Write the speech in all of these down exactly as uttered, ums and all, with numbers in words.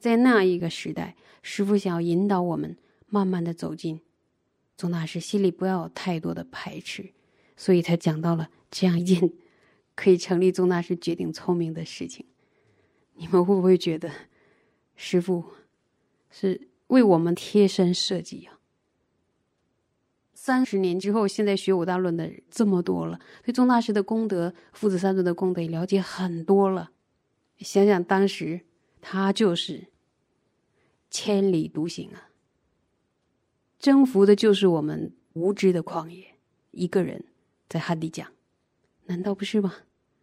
在那一个时代，师父想要引导我们慢慢的走进宗大师，心里不要有太多的排斥，所以才讲到了这样一件可以成立宗大师决定聪明的事情。你们会不会觉得师父是为我们贴身设计啊？三十年之后，现在学五大论的人这么多了，对宗大师的功德、父子三尊的功德也了解很多了。想想当时他就是千里独行啊，征服的就是我们无知的旷野，一个人在汉地讲，难道不是吗？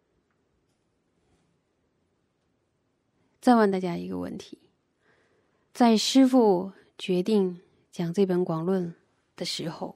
再问大家一个问题，在师父决定讲这本广论的时候，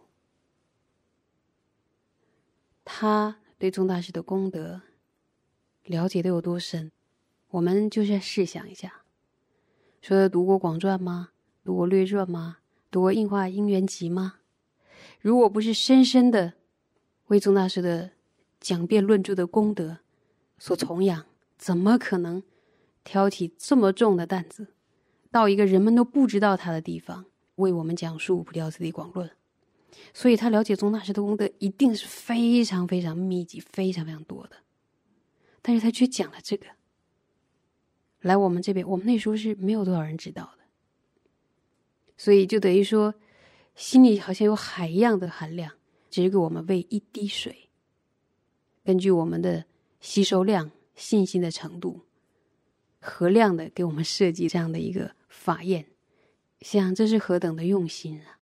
他对宗大师的功德了解的有多深？我们就是试想一下，说读过广传吗？读过略传吗？读过应化因缘集吗？如果不是深深的为宗大师的讲辩论著的功德所崇仰，怎么可能挑起这么重的担子，到一个人们都不知道他的地方，为我们讲述普调次第广论？所以他了解宗大师的功德一定是非常非常密集，非常非常多的。但是他却讲了这个，来我们这边，我们那时候是没有多少人知道的，所以就等于说心里好像有海一样的含量，只给我们喂一滴水，根据我们的吸收量、信心的程度，合量的给我们设计这样的一个法验，想这是何等的用心啊！